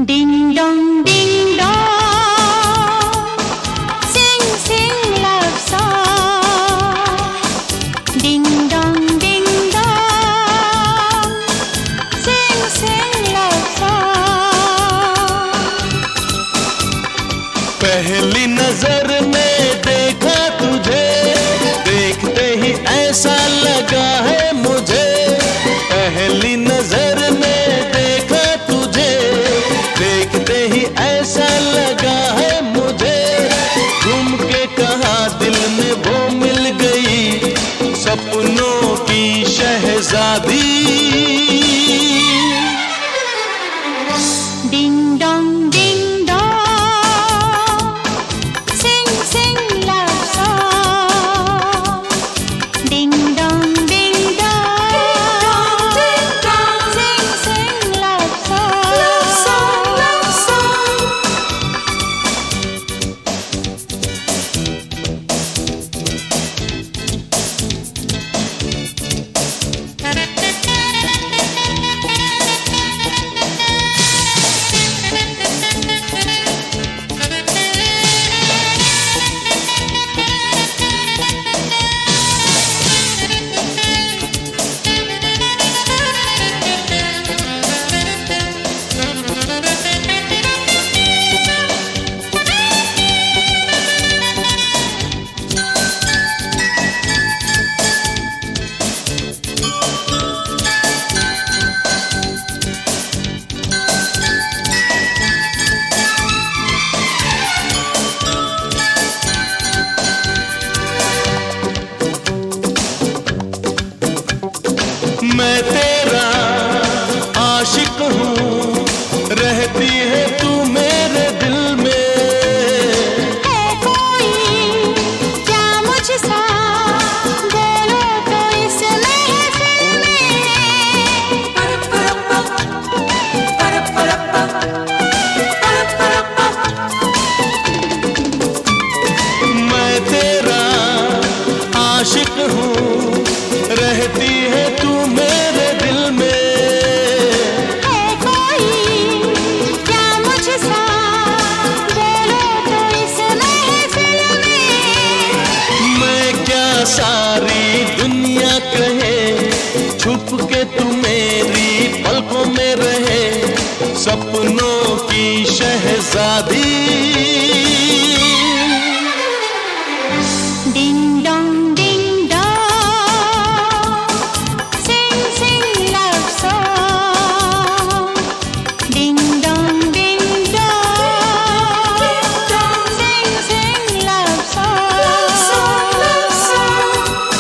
Ding dong, sing sing love song. Ding dong, sing sing love song. पहली नजर में देखा तुझे, देखते ही ऐसा लगा है मुझे। पहली नजर में देखा तुझे, देखते ही ऐसा लगा है मुझे। घूम के कहा दिल में वो मिल गई, सपनों की शहजादी। Ding dong, sing sing love song. Ding dong, sing sing love song. मैं तेरा आशिक हूँ, रहती है तू मेरे दिल में। है कोई क्या मुझसा, बोलो तो इस महफिल में। मैं तेरा आशिक हूँ, रहती है तू मेरे दिल में। है कोई क्या मुझसा, बोलो तो इस महफिल में। मैं क्या सारी दुनिया कहे, छुप के तू मेरी पलकों में रहे, सपनों की शहजादी। Ding dong, sing sing love song. Ding dong, sing sing love song.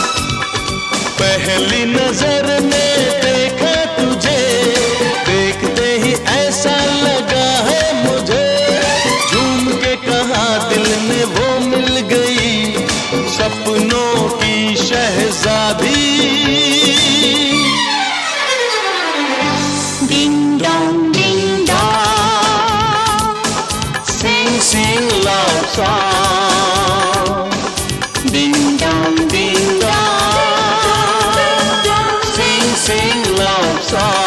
पहली नजर में देखा तुझे, देखते ही ऐसा लगा है मुझे। झूम के कहा दिल में वो मिल गई, सपनों की शहजादी। Ding dong, Sing sing love song. Ding dong, sing sing love song.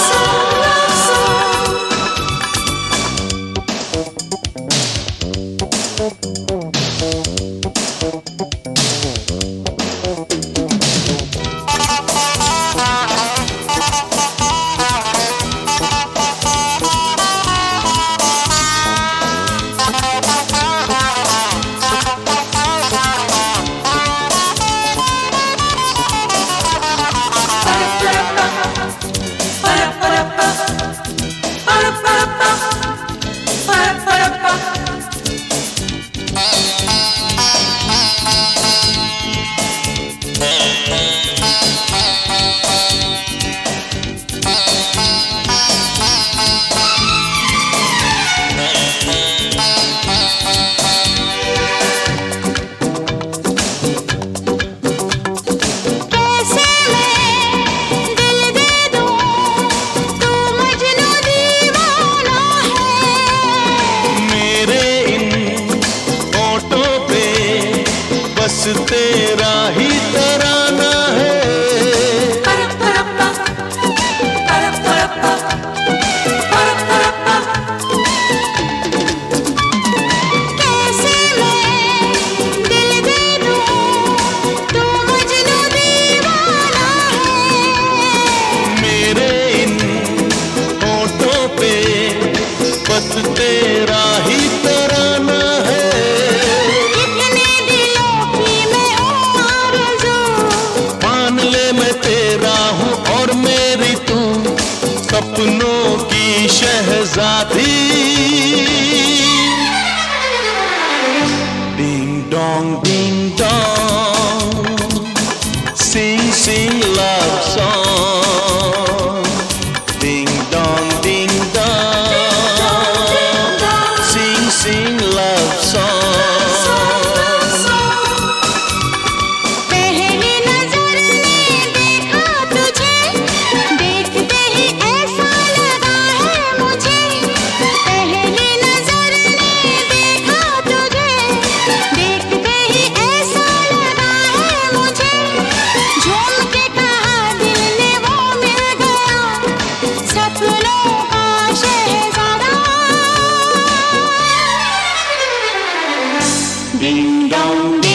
तेरा ही तराना है। साथी। Ding dong sing sing love song. Ding dong sing sing love song. Ding dong.